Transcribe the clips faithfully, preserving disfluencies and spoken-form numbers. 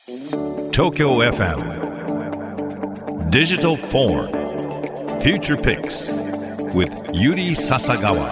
Tokyo エフエム Digital Forum Future Picks with Yuri Sasagawa。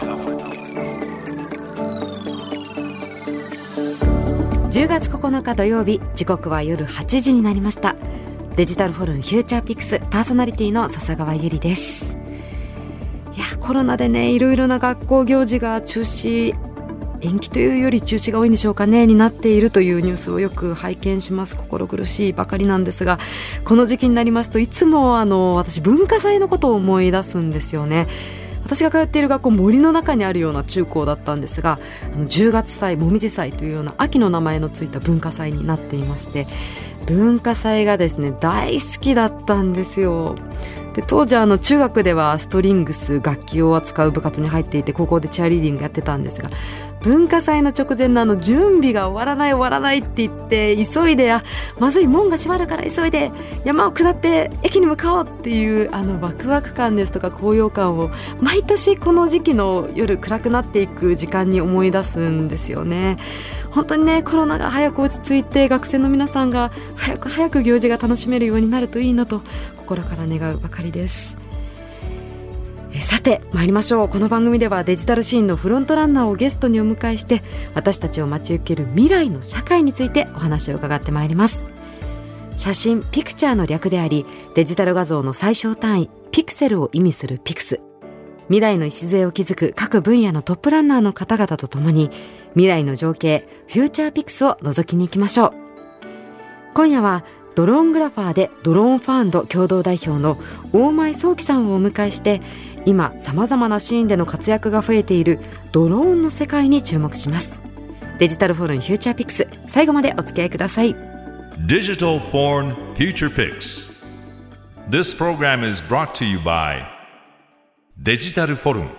じゅうがつここのか土曜日、時刻は夜はちじになりました。デジタルフォルムフューチャーピックスパーソナリティの笹川ゆりです。いや、コロナでね、いろいろな学校行事が中止、延期というより中止が多いんでしょうかね、になっているというニュースをよく拝見します。心苦しいばかりなんですが、この時期になりますといつもあの私文化祭のことを思い出すんですよね。私が通っている学校、森の中にあるような中高だったんですが、あのじゅうがつ祭、もみじ祭というような秋の名前のついた文化祭になっていまして、文化祭がですね大好きだったんですよ。で、当時あの中学ではストリングス、楽器を扱う部活に入っていて、高校でチアリーディングやってたんですが、文化祭の直前のあの準備が終わらない終わらないって言って急いで、あ、まずい、門が閉まるから急いで山を下って駅に向かおうっていうあのワクワク感ですとか高揚感を毎年この時期の夜暗くなっていく時間に思い出すんですよね。本当にね、コロナが早く落ち着いて学生の皆さんが早く早く行事が楽しめるようになるといいなと心から願うばかりです。えさて参りましょう。この番組ではデジタルシーンのフロントランナーをゲストにお迎えして、私たちを待ち受ける未来の社会についてお話を伺ってまいります。写真ピクチャーの略であり、デジタル画像の最小単位ピクセルを意味するピクス。未来の礎を築く各分野のトップランナーの方々とともに、未来の情景フューチャーピクスを覗きに行きましょう。今夜はドローングラファーでドローンファンド共同代表の大前壮樹さんをお迎えして、今さまざまなシーンでの活躍が増えているドローンの世界に注目します。デジタルフォルムフューチャーピクス、最後までお付き合いください。 Digital Forum Future Picks。 This program is brought to you by デジタルフォルム。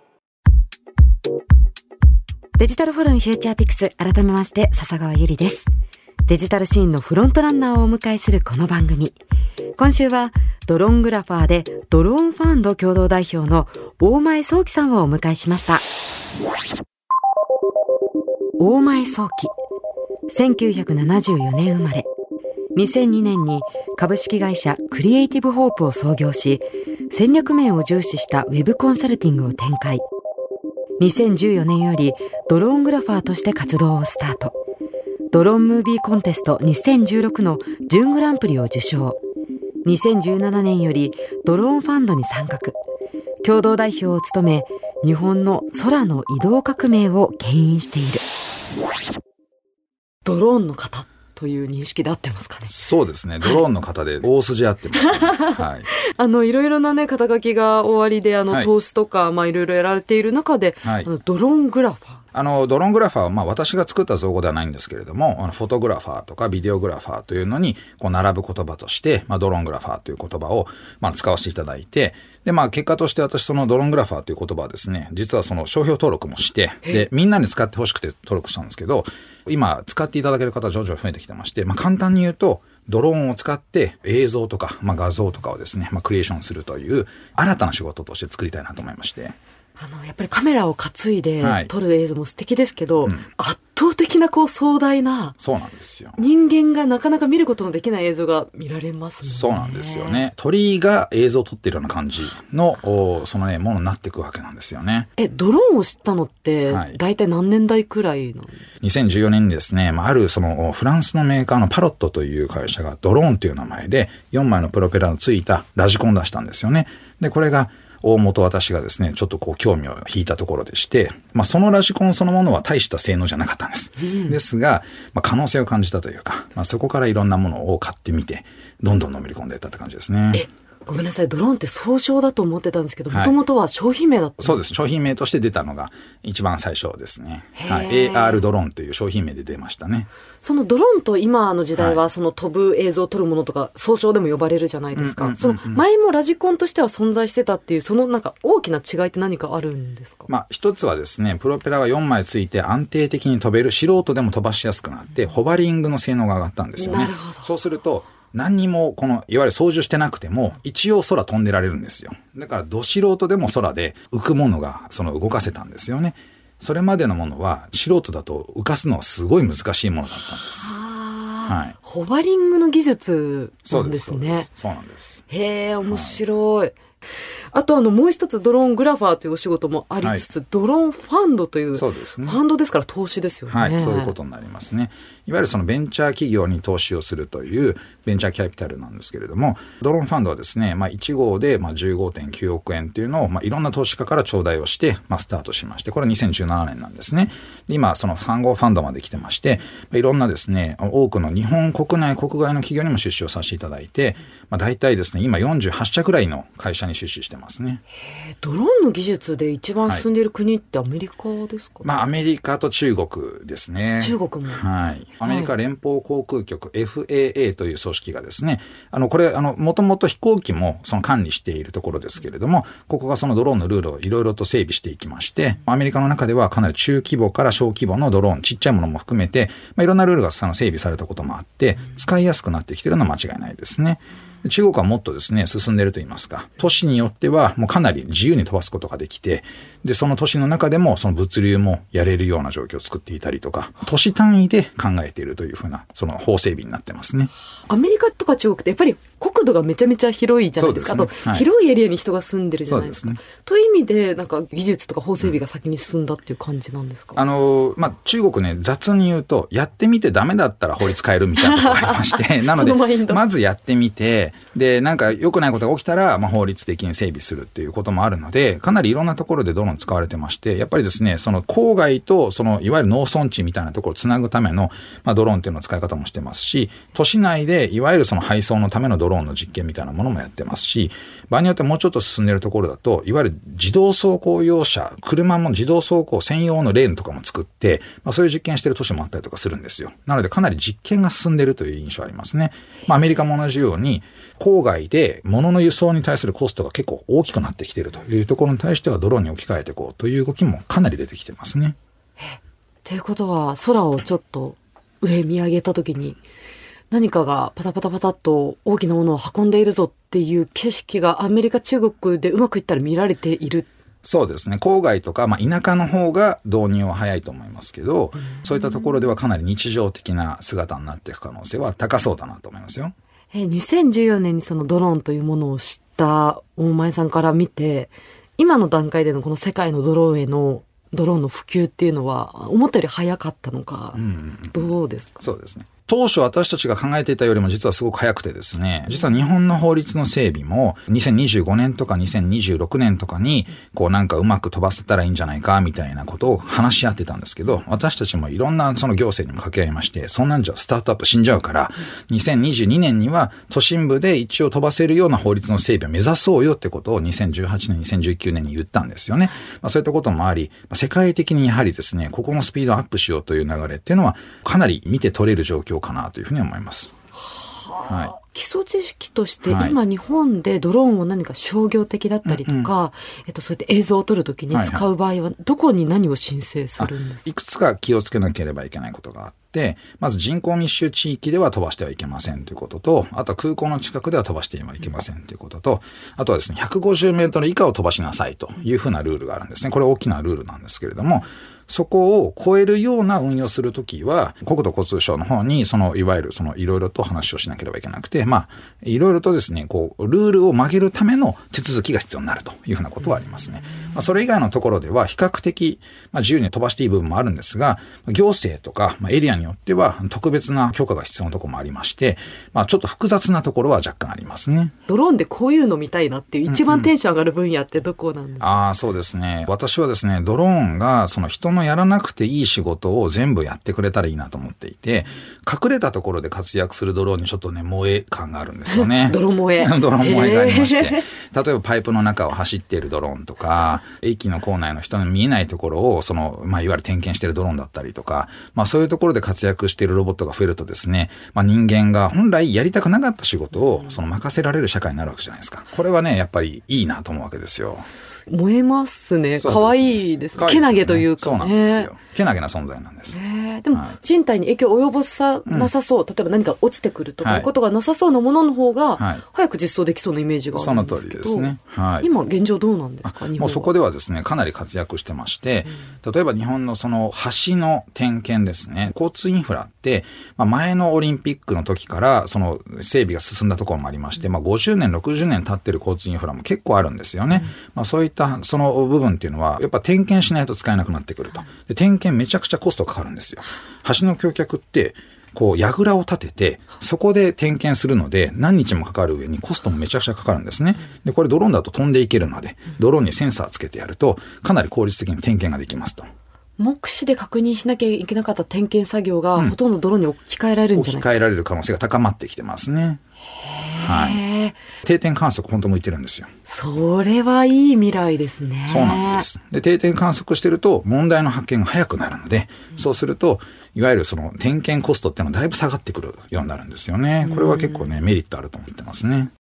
デジタルフォルムフューチャーピクス、改めまして笹川ゆりです。デジタルシーンのフロントランナーをお迎えするこの番組、今週はドローングラファーでドローンファンド共同代表の大前壮樹さんをお迎えしました。大前壮樹、せんきゅうひゃくななじゅうよねん生まれ、にせんにねんに株式会社クリエイティブホープを創業し、戦略面を重視したウェブコンサルティングを展開。にせんじゅうよねんよりドローングラファーとして活動をスタート。ドローンムービーコンテストにせんじゅうろくの準グランプリを受賞。にせんじゅうななねんよりドローンファンドに参画。共同代表を務め、日本の空の移動革命を牽引している。ドローンの方という認識で合ってますかね。 そうですね、ドローンの方で大筋合ってます、ね。はい。 あのいろいろなね肩書きが終わりで、あの、はい、投資とかまあいろいろやられている中で、はい、あのドローングラファー。 あのドローングラファーは、まあ、私が作った造語ではないんですけれども、あのフォトグラファーとかビデオグラファーというのにこう並ぶ言葉として、まあ、ドローングラファーという言葉を、まあ、使わせていただいて、で、まあ、結果として私そのドローングラファーという言葉はですね、実はその商標登録もして、でみんなに使ってほしくて登録したんですけど、今使っていただける方徐々に増えてきてまして、まあ、簡単に言うとドローンを使って映像とか、まあ、画像とかをですね、まあ、クリエーションするという新たな仕事として作りたいなと思いまして。 あのやっぱりカメラを担いで撮る映像も素敵ですけど、 はい、うん、 圧倒的なこう壮大な、 そうなんですよ、 人間がなかなか見ることのできない映像が見られますもんね。 そうなんですよね。鳥が映像を撮っているような感じのそのねものになっていくわけなんですよね。 えドローンを知ったのって大体何年代くらいなの？ にせんじゅうよねんにですね、まあ、あるそのフランスのメーカーのパロットという会社がドローンという名前でよんまいのプロペラのついたラジコン出したんですよね。でこれが大元私がですねちょっとこう興味を引いたところでして、まあ、そのラジコンそのものは大した性能じゃなかったんです、うん、ですが、まあ、可能性を感じたというか、まあ、そこからいろんなものを買ってみてどんどんのめり込んでいったって感じですね。 えごめんなさい、ドローンって総称だと思ってたんですけど、もともとは商品名だった、 そうです。商品名として出たのが一番最初ですね、はい、エーアール ドローンという商品名で出ましたね。 そのドローンと今の時代はその飛ぶ映像を撮るものとか総称でも呼ばれるじゃないですか、うんうんうんうん、その前もラジコンとしては存在してたっていう、そのなんか大きな違いって何かあるんですか？ まあ一つはですね、プロペラがよんまいついて安定的に飛べる、素人でも飛ばしやすくなってホバリングの性能が上がったんですよね。 なるほど。 そうすると何にもこのいわゆる操縦してなくても一応空飛んでられるんですよ。だからど素人でも空で浮くものがその動かせたんですよね。それまでのものは素人だと浮かすのはすごい難しいものだったんです。 はい、ホバリングの技術なんですね。 そうなんです。 へえ、面白い。はい、あとあのもう一つドローングラファーというお仕事もありつつ、はい、ドローンファンドという、そうですね、ファンドですから投資ですよね。 はい、そういうことになりますね。いわゆるそのベンチャー企業に投資をするというベンチャーキャピタルなんですけれども、ドローンファンドはですね、まあ、いち号でまあ じゅうごてんきゅうおくえんというのをまあいろんな投資家から頂戴をしてまあスタートしまして、これはにせんじゅうななねんなんですね。で今そのさん号ファンドまで来てまして、いろんなですね、多くの日本国内国外の企業にも出資をさせていただいて、まあ、大体ですね今よんじゅうはちしゃくらいの会社に出資してますね。 へー、ドローンの技術で一番進んでいる国ってアメリカですか？ はい、まあアメリカと中国ですね。 中国も。 はい。アメリカ連邦航空局 エフエーエー という組織がですね、あのこれあのもともと飛行機もその管理しているところですけれども、ここがそのドローンのルールをいろいろと整備していきまして、アメリカの中ではかなり中規模から小規模のドローン、ちっちゃいものも含めて、まあ、いろんなルールがその整備されたこともあって使いやすくなってきているのは間違いないですね。中国はもっとですね進んでいると言いますか、都市によってはもうかなり自由に飛ばすことができて、でその都市の中でもその物流もやれるような状況を作っていたりとか、都市単位で考えているというふうなその法整備になってますね。 アメリカとか中国ってやっぱり国土がめちゃめちゃ広いじゃないですか。そうですね。はい、あと広いエリアに人が住んでるじゃないですか。そうですね。という意味でなんか技術とか法整備が先に進んだっていう感じなんですか？うん、 あのまあ中国ね、雑に言うとやってみてダメだったら法律変えるみたいなところがありましてなのでまずやってみて、でなんか良くないことが起きたら、まあ、法律的に整備するっていうこともあるので、かなりいろんなところでドローン使われてまして、やっぱりですねその郊外とそのいわゆる農村地みたいなところをつなぐための、まあ、ドローンっていうのの使い方もしてますし、都市内でいわゆるその配送のためのドローンの実験みたいなものもやってますし、場合によってもうちょっと進んでいるところだといわゆる自動走行用車、車も自動走行専用のレーンとかも作って、まあ、そういう実験している都市もあったりとかするんですよ。なのでかなり実験が進んでいるという印象ありますね。まあ、アメリカも同じように郊外で物の輸送に対するコストが結構大きくなってきているというところに対してはドローンに置き換えていこうという動きもかなり出てきてますね。 ということは空をちょっと上見上げた時に何かがパタパタパタっと大きなものを運んでいるぞっていう景色がアメリカ中国でうまくいったら見られている。 そうですね。郊外とか、まあ、田舎の方が導入は早いと思いますけど、そういったところではかなり日常的な姿になっていく可能性は高そうだなと思いますよ。 えにせんじゅうよねんにそのドローンというものを知った大前さんから見て、今の段階でのこの世界のドローンへのドローンの普及っていうのは思ったより早かったのか、うんうんうん、どうですか？ そうですね。当初私たちが考えていたよりも実はすごく早くてですね、実は日本の法律の整備もにせんにじゅうごねんとかにせんにじゅうろくねんとかにこうなんかうまく飛ばせたらいいんじゃないかみたいなことを話し合ってたんですけど、私たちもいろんなその行政にも掛け合いまして、そんなんじゃスタートアップ死んじゃうからにせんにじゅうにねんには都心部で一応飛ばせるような法律の整備を目指そうよってことをにせんじゅうはちねんにせんじゅうきゅうねんに言ったんですよね。まあ、そういったこともあり、世界的にやはりですねここのスピードアップしようという流れっていうのはかなり見て取れる状況かなというふうに思います。 はあ、はい、基礎知識として今日本でドローンを何か商業的だったりとか、うんうん、えっと、そうやって映像を撮るときに使う場合はどこに何を申請するんですか？ いくつか気をつけなければいけないことがあって、まず人口密集地域では飛ばしてはいけませんということと、あとは空港の近くでは飛ばしてはいけませんということと、あとはですねひゃくごじゅうメートル以下を飛ばしなさいというふうなルールがあるんですね。これ大きなルールなんですけれども、そこを超えるような運用するときは、国土交通省の方に、その、いわゆる、その、いろいろと話をしなければいけなくて、まあ、いろいろとですね、こう、ルールを曲げるための手続きが必要になるというふうなことはありますね。まあ、それ以外のところでは、比較的、まあ、自由に飛ばしていい部分もあるんですが、行政とか、まあ、エリアによっては、特別な許可が必要なところもありまして、まあ、ちょっと複雑なところは若干ありますね。 ドローンでこういうの見たいなっていう、一番テンション上がる分野ってどこなんですか？ うんうん、ああ、そうですね。私はですね、ドローンが、その人のやらなくていいいい仕事を全部やってくれたらいいなと思っていて、隠れたところで活躍するドローンにちょっとね萌え感があるんですよね。 ドロ萌えドロ萌えがありまして、例えばパイプの中を走っているドローンとか、駅の構内の人の見えないところをそのまあいわゆる点検しているドローンだったりとか、まあそういうところで活躍しているロボットが増えるとですね、まあ人間が本来やりたくなかった仕事をその任せられる社会になるわけじゃないですか。これはねやっぱりいいなと思うわけですよ。 燃えますね。 そうですね可愛いですね。 可愛いですよねけなげというかね。 そうなんですよ。けなげな存在なんです。 えー、でも、 はい、 人体に影響を及ぼさなさそう、うん、例えば何か落ちてくるとかいうことがなさそうなものの方が、はい、早く実装できそうなイメージがあるんですけど、 その通りですね。はい、 今現状どうなんですか、日本は。 もうそこではですね、かなり活躍してまして、うん、例えば日本のその橋の点検ですね、交通インフラって、まあ、前のオリンピックの時からその整備が進んだところもありまして、まあ、ごじゅうねんろくじゅうねん経ってる交通インフラも結構あるんですよね。うん、まあ、そういったその部分っていうのはやっぱ点検しないと使えなくなってくると。で、点検めちゃくちゃコストかかるんですよ。橋の橋脚ってこう櫓を立ててそこで点検するので何日もかかる上にコストもめちゃくちゃかかるんですね。で、これドローンだと飛んでいけるので、ドローンにセンサーつけてやるとかなり効率的に点検ができますと。 目視で確認しなきゃいけなかった点検作業が、うん、ほとんどドローンに置き換えられるんじゃないか。 置き換えられる可能性が高まってきてますね。はい、定点観測本当向いてるんですよ。 それはいい未来ですね。 そうなんです。で、定点観測してると問題の発見が早くなるので、うん、そうするといわゆるその点検コストっていうのはだいぶ下がってくるようになるんですよね。これは結構ね、メリットあると思ってますね。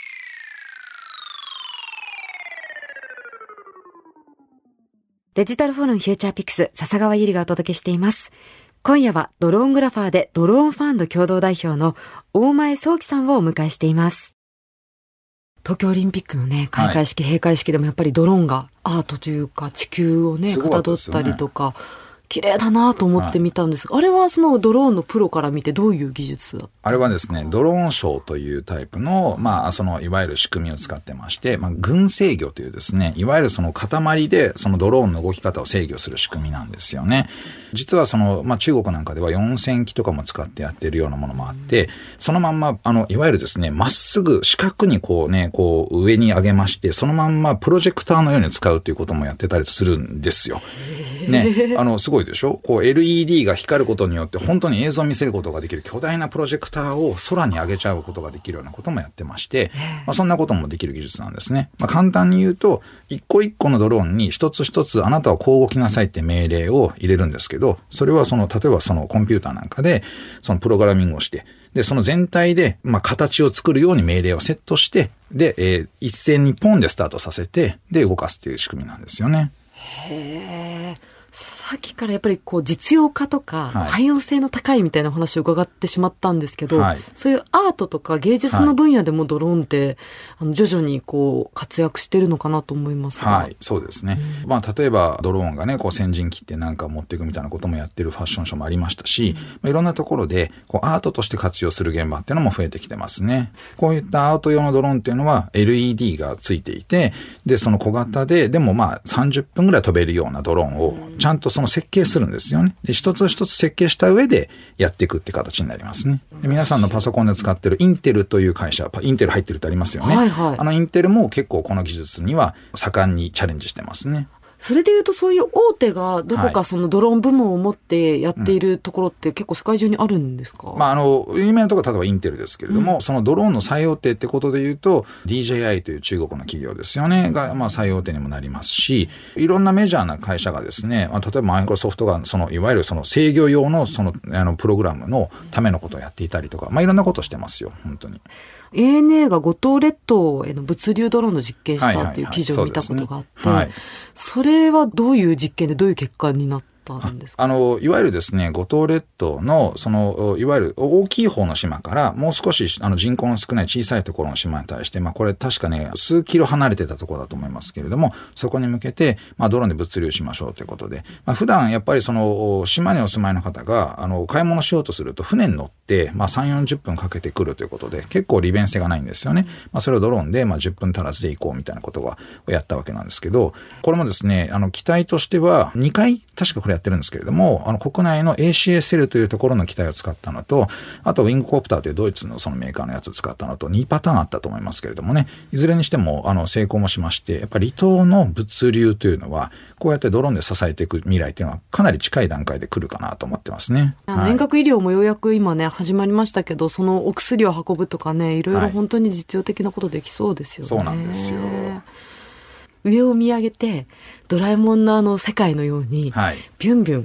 デジタルフォルンフューチャーピクス、笹川ゆりがお届けしています。今夜はドローングラファーでドローンファンド共同代表の大前壮樹さんをお迎えしています。東京オリンピックのね、開会式、はい、閉会式でもやっぱりドローンがアートというか地球をね、かたどったりとか、綺麗だなと思って見たんですが、はい、あれはそのドローンのプロから見てどういう技術だった？ あれはですね、ドローンショーというタイプの、まあ、その、いわゆる仕組みを使ってまして、まあ、群制御というですね、いわゆるその塊で、そのドローンの動き方を制御する仕組みなんですよね。実はその、まあ、中国なんかではよんせんきとかも使ってやっているようなものもあって、そのまんま、あの、いわゆるですね、まっすぐ四角にこうね、こう上に上げまして、そのまんまプロジェクターのように使うということもやってたりするんですよ。ね、あの、すごいでしょ？こう エルイーディー が光ることによって本当に映像を見せることができる巨大なプロジェクターを空に上げちゃうことができるようなこともやってまして、まあ、そんなこともできる技術なんですね。まあ、簡単に言うと、一個一個のドローンに一つ一つあなたはこう動きなさいって命令を入れるんですけど、それはその、例えばそのコンピューターなんかで、そのプログラミングをして、で、その全体で、まあ、形を作るように命令をセットして、で、えー、一斉にポンでスタートさせて、で、動かすっていう仕組みなんですよね。 へー。さっきからやっぱりこう実用化とか汎用性の高いみたいな話を伺ってしまったんですけど、はい、そういうアートとか芸術の分野でもドローンって、はい、あの徐々にこう活躍してるのかなと思いますが、 はい、そうですね、うん、まあ例えばドローンがねこう先陣切ってなんか持っていくみたいなこともやってるファッションショーもありましたし、うんまあ、いろんなところでこうアートとして活用する現場っていうのも増えてきてますね。こういったアート用のドローンっていうのは エルイーディー がついていて、でその小型ででもまあさんじゅっぷんぐらい飛べるようなドローンをちゃんとその設計するんですよね。で一つ一つ設計した上でやっていくって形になりますね。で皆さんのパソコンで使ってるインテルという会社、インテル入ってるってありますよね、はいはい、あのインテルも結構この技術には盛んにチャレンジしてますね。 それでいうとそういう大手がどこかそのドローン部門を持ってやっているところって結構世界中にあるんですか？ うんまあ、あの有名なところは例えばインテルですけれども、うん、そのドローンの最大手ってことでいうと ディージェーアイ という中国の企業ですよねが、まあ、最大手にもなりますし、いろんなメジャーな会社がですね、まあ、例えばマイクロソフトがそのいわゆるその制御用のそのあのプログラムのためのことをやっていたりとか、まあ、いろんなことをしてますよ本当に。 エーエヌエー が五島列島への物流ドローンの実験したっていう記事を見たことがあって、はいはいはい そ, ねはい、それはどういう実験でどういう結果になったんですか？ あのいわゆるですね五島列島のそのいわゆる大きい方の島からもう少しあの人口の少ない小さいところの島に対して、まあ、これ確かね数キロ離れてたところだと思いますけれども、そこに向けて、まあ、ドローンで物流しましょうということで、まあ、普段やっぱりその島にお住まいの方があの買い物しようとすると船に乗って、まあ、さんじゅうよんじゅっぷんかけてくるということで結構利便性がないんですよね。まあ、それをドローンで、まあ、じゅっぷん足らずで行こうみたいなことをやったわけなんですけど、これもですねあの機体としてはにかい確かこれやってるんですけれども、あの国内の エーシーエスエル というところの機体を使ったのと、あとウィングコプターというドイツのそのメーカーのやつを使ったのとにパターンあったと思いますけれどもね、いずれにしてもあの成功もしまして、やっぱり離島の物流というのはこうやってドローンで支えていく未来というのはかなり近い段階で来るかなと思ってますね。 あの遠隔医療もようやく今ね始まりましたけど、そのお薬を運ぶとかね、いろいろ本当に実用的なことできそうですよね。 そうなんですよ。 上を見上げてドラえもんのあの世界のように、はい、ビュンビュン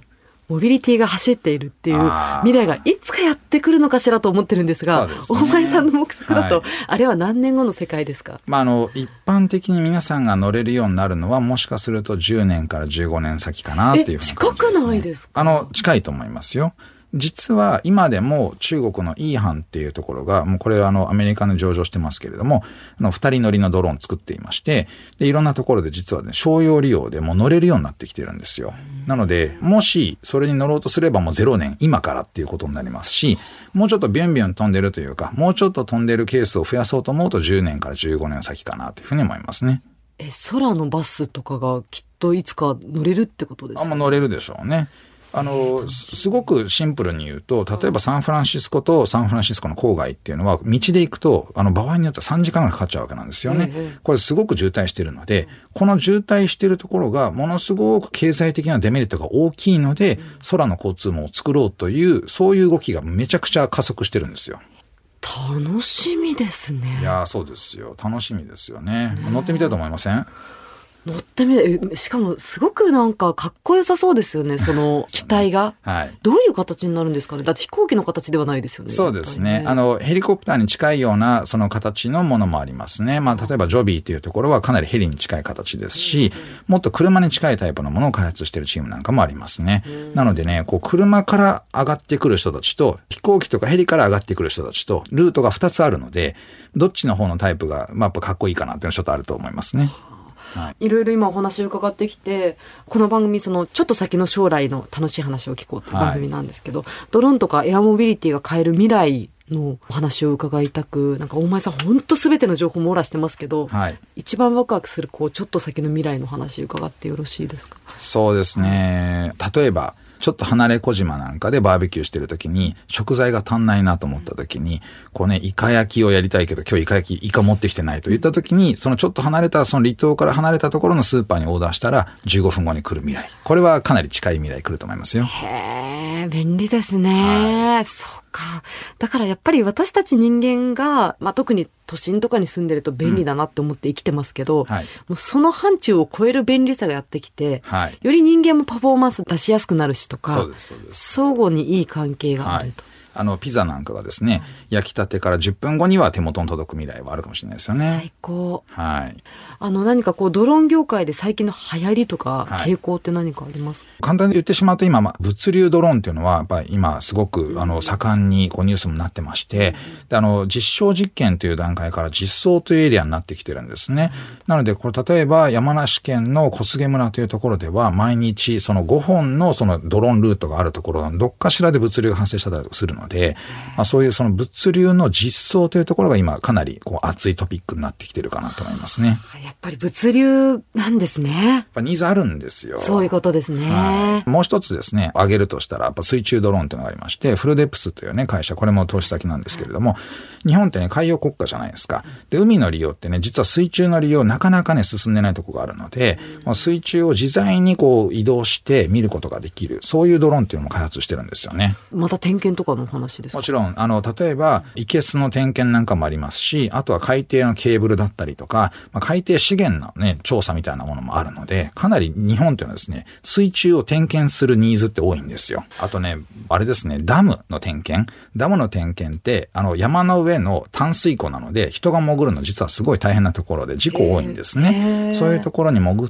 モビリティが走っているっていう未来がいつかやってくるのかしらと思ってるんですが、す、ね、大前さんの目測だと、はい、あれは何年後の世界ですか？ まあ、あの一般的に皆さんが乗れるようになるのはもしかするとじゅうねんからじゅうごねん先かなっていうふうな感じですね。 近くないですか？ あの近いと思いますよ。実は今でも中国のイーハンっていうところが、もうこれはあのアメリカの上場してますけれども、あの二人乗りのドローン作っていまして、でいろんなところで実はね、商用利用でもう乗れるようになってきてるんですよ。なので、もしそれに乗ろうとすればもうゼロねん、今からっていうことになりますし、もうちょっとビュンビュン飛んでるというか、もうちょっと飛んでるケースを増やそうと思うとじゅうねんからじゅうごねん先かなというふうに思いますね。 え、空のバスとかがきっといつか乗れるってことですか？ あ、もう乗れるでしょうね。あの、すごくシンプルに言うと、例えばサンフランシスコとサンフランシスコの郊外っていうのは、道で行くと、あの、場合によってはさんじかんぐらいかかっちゃうわけなんですよね。これすごく渋滞してるので、この渋滞してるところが、ものすごく経済的なデメリットが大きいので、空の交通網を作ろうという、そういう動きがめちゃくちゃ加速してるんですよ。 楽しみですね。 いや、そうですよ。楽しみですよね。乗ってみたいと思いません？ 乗ってみて、しかもすごくなんかかっこよさそうですよね、その機体が。はい。どういう形になるんですかね？だって飛行機の形ではないですよね。 そうですね。ね、あの、ヘリコプターに近いようなその形のものもありますね。まあ、例えばジョビーというところはかなりヘリに近い形ですし、もっと車に近いタイプのものを開発しているチームなんかもありますね。なのでね、こう、車から上がってくる人たちと、飛行機とかヘリから上がってくる人たちと、ルートがふたつあるので、どっちの方のタイプが、まあ、やっぱかっこいいかなっていうのはちょっとあると思いますね。はい、いろいろ今お話を伺ってきて、この番組そのちょっと先の将来の楽しい話を聞こうっていう番組なんですけど、はい、ドローンとかエアモビリティが変える未来のお話を伺いたく、なんか大前さん本当すべての情報網羅してますけど、はい、一番ワクワクするこうちょっと先の未来の話を伺ってよろしいですか？ そうですね。例えばちょっと離れ小島なんかでバーベキューしてるときに食材が足んないなと思ったときに、こうね、イカ焼きをやりたいけど今日イカ焼き、イカ持ってきてないと言ったときに、そのちょっと離れた、その離島から離れたところのスーパーにオーダーしたらじゅうごふんごに来る未来。これはかなり近い未来来ると思いますよ。 へー、便利ですね。はい、そうか。だからやっぱり私たち人間が、まあ、特に都心とかに住んでると便利だなって思って生きてますけど、うん、はい、もうその範疇を超える便利さがやってきて、はい、より人間もパフォーマンス出しやすくなるしとか、そうですそうです、相互にいい関係があると。はい、 あの、ピザなんかがですね、焼きたてからじゅっぷんごには手元に届く未来はあるかもしれないですよね。 最高。 はい。 あの、何かこう、ドローン業界で最近の流行りとか、傾向って何かありますか？はい、 簡単に言ってしまうと今、まあ、物流ドローンっていうのは、やっぱり今、すごく、あの、盛んにこうニュースもなってまして、うん、で、あの、実証実験という段階から実装というエリアになってきてるんですね。うん、なので、これ、例えば、山梨県の小菅村というところでは、毎日、そのごほんのそのドローンルートがあるところのどっかしらで物流が発生したりするので、まあ、そういうその物流の実装というところが今かなりこう熱いトピックになってきてるかなと思いますね。 やっぱり物流なんですね。 やっぱニーズあるんですよ。 そういうことですね。 はい、もう一つですね、挙げるとしたらやっぱ水中ドローンというのがありまして、フルデプスというね会社、これも投資先なんですけれども、日本ってね海洋国家じゃないですか。で、海の利用ってね実は水中の利用なかなかね進んでないところがあるので、うん、水中を自在にこう移動して見ることができる、そういうドローンっていうのも開発してるんですよね。 また点検とかの話ですか？ もちろん、あの、例えば、生けすの点検なんかもありますし、あとは海底のケーブルだったりとか、まあ、海底資源のね、調査みたいなものもあるので、かなり日本というのはですね、水中を点検するニーズって多いんですよ。あとね、あれですね、ダムの点検。ダムの点検って、あの、山の上の淡水湖なので、人が潜るの実はすごい大変なところで、事故多いんですね。そういうところに潜って、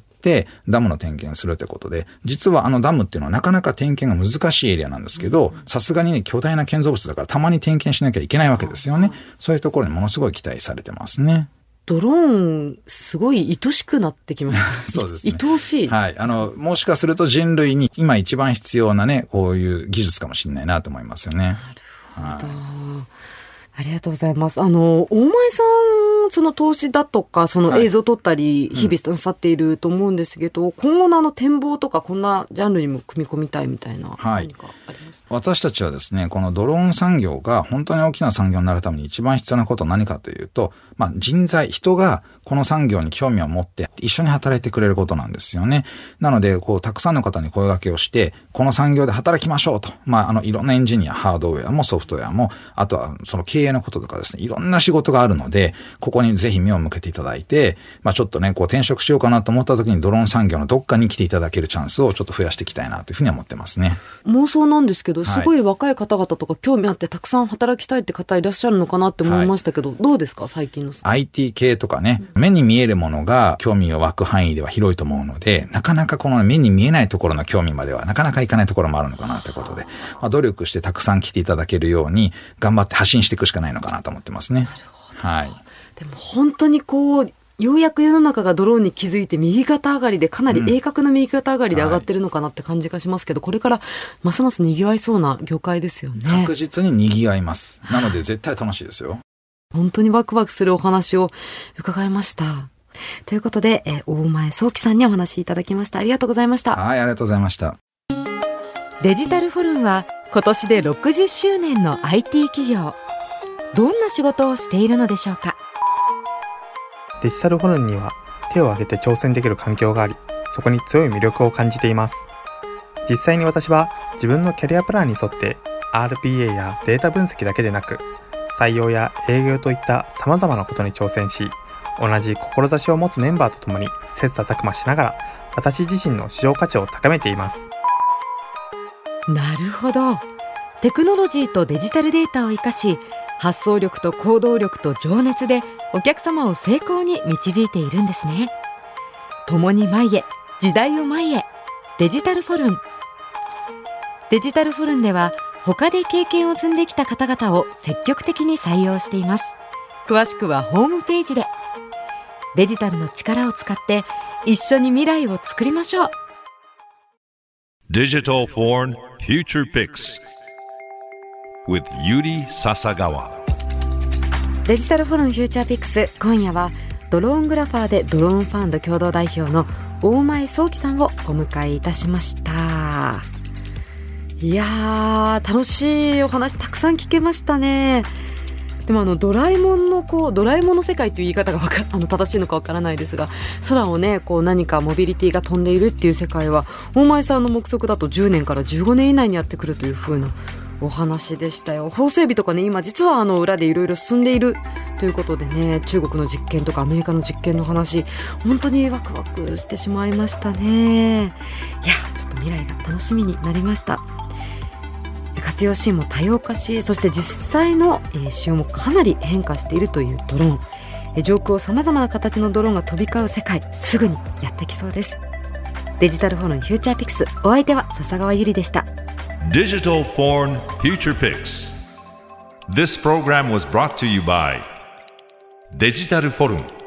ダムの点検するということで、実はあのダムっていうのはなかなか点検が難しいエリアなんですけど、さすがにね、巨大な建造物だからたまに点検しなきゃいけないわけですよね。そういうところにものすごい期待されてますね。 ドローン、すごい愛しくなってきました。 そうですね。 愛おしい。 はい。あの、もしかすると人類に今一番必要なね、こういう技術かもしれないなと思いますよね。なるほど。はい、ありがとうございます。あの、大前さん、その投資だとか、その映像を撮ったり、日々なさっていると思うんですけど、はい、うん、今後のあの展望とか、こんなジャンルにも組み込みたいみたいな、何かありますか？ 私たちはですね、このドローン産業が本当に大きな産業になるために一番必要なことは何かというと、まあ人材、人がこの産業に興味を持って一緒に働いてくれることなんですよね。なので、こう、たくさんの方に声掛けをして、この産業で働きましょうと。まあ、あの、いろんなエンジニア、ハードウェアもソフトウェアも、あとはその経営のこととかですね、いろんな仕事があるので、ここにぜひ目を向けていただいて、まあちょっとね、こう転職しようかなと思った時にドローン産業のどっかに来ていただけるチャンスをちょっと増やしていきたいなというふうに思ってますね。 妄想なんですけど、すごい若い方々とか興味あってたくさん働きたいって方いらっしゃるのかなって思いましたけど、はい、どうですか最近のアイティー 系とかね、目に見えるものが興味を湧く範囲では広いと思うので、なかなかこの目に見えないところの興味まではなかなかいかないところもあるのかなということで、まあ、努力してたくさん来ていただけるように頑張って発信していくしかないのかなと思ってますね。 なるほど。 はい。 でも本当にこうようやく世の中がドローンに気づいて右肩上がりでかなり鋭角な右肩上がりで上がってるのかなって感じがしますけど、うんはい、これからますます賑わいそうな業界ですよね。 確実に賑わいます。なので絶対楽しいですよ。 本当にワクワクするお話を伺いました。ということで、えー、大前早期さんにお話いただきました。ありがとうございました。 はい、ありがとうございました。 デジタルフォルンは今年でろくじゅっしゅうねんの アイティー 企業。どんな仕事をしているのでしょうか。 デジタルフォルンには手を挙げて挑戦できる環境があり、そこに強い魅力を感じています。実際に私は自分のキャリアプランに沿って アールピーエー やデータ分析だけでなく、採用や営業といった様々なことに挑戦し、同じ志を持つメンバーと共に切磋琢磨しながら、私自身の市場価値を高めています。 なるほど。テクノロジーとデジタルデータを生かし、発想力と行動力と情熱でお客様を成功に導いているんですね。共に前へ、時代を前へ。デジタルフォルン。デジタルフォルンでは他で経験を積んできた方々を積極的に採用しています。詳しくはホームページで。デジタルの力を使って一緒に未来を作りましょう。 Digital Foreign Future Picks with Yuri Sasagawa。 デジタルフォルンフューチャーピックス、今夜はドローングラファーでドローンファンド共同代表の大前早期さんをお迎えいたしました。いやー、楽しいお話たくさん聞けましたね。でもあのドラえもんのこうドラえもんの世界という言い方がわかあの正しいのかわからないですが、空をねこう何かモビリティが飛んでいるっていう世界は大前さんの目測だとじゅうねんからじゅうごねん以内にやってくるという風なお話でしたよ。法整備とかね、今実はあの裏でいろいろ進んでいるということでね、中国の実験とかアメリカの実験の話、本当にワクワクしてしまいましたね。いやちょっと未来が楽しみになりました。活用シーンも多様化し、そして実際の、えー、使用もかなり変化しているというドローン、えー、上空をさまざまな形のドローンが飛び交う世界、すぐにやってきそうです。デジタルフォルンフューチャーピクス、お相手は笹川ゆりでした。 Digital Foreign Future Picks. This program was brought to you by デジタルフォルン